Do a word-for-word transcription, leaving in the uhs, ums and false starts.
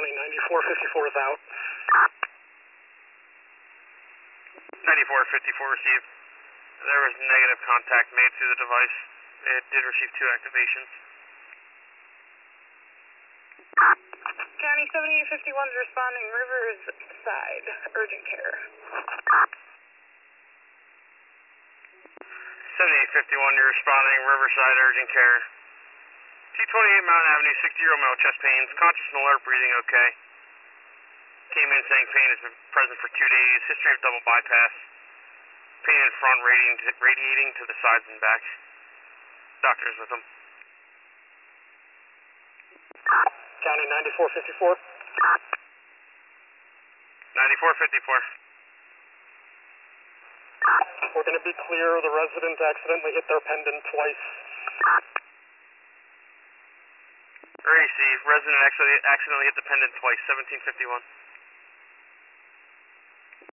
County, ninety-four fifty-four is out. ninety-four fifty-four received. There was negative contact made through the device. It did receive two activations. County seventy-eight fifty-one is responding Riverside, urgent care. seventy-eight fifty-one, you're responding Riverside, urgent care. T twenty-eight Mountain Avenue, sixty-year-old male, chest pains, conscious and alert, breathing okay. Came in saying pain has been present for two days, history of double bypass. Pain in front radiating to, radiating to the sides and back. Doctors with him. County, ninety-four fifty-four. ninety-four fifty-four. We're going to be clear, the resident accidentally hit their pendant twice. R A C, resident accidentally hit the pendant twice, seventeen fifty-one.